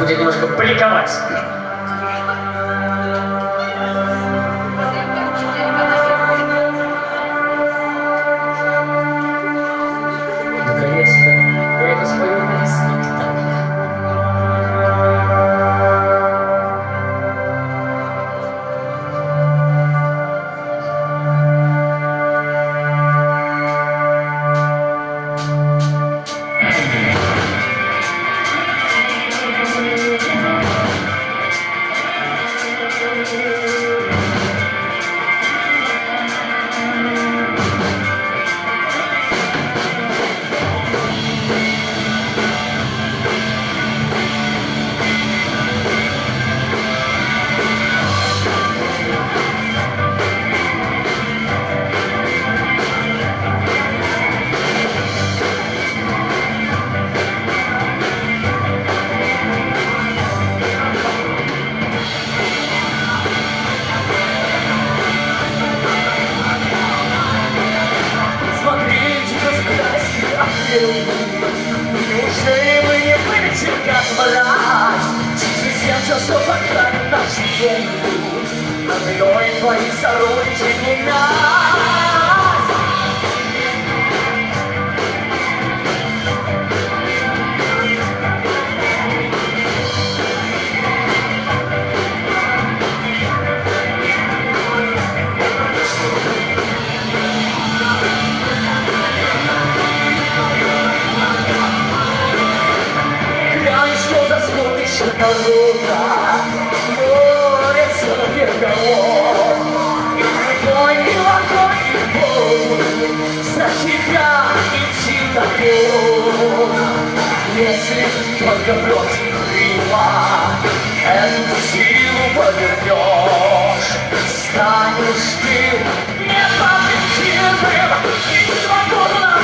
будет немножко бликовать. Наконец-то я это спою на спектакль. Неужели мы не вылетим, как мразь? Через сердце, что покажет нашу землю, над мной твоих сородичей не нас. Народа, море берегов, и огонь, и воду, за тебя идти готов. Если только бросить крылья, эту силу повернешь, станешь ты непобедимым и свободным.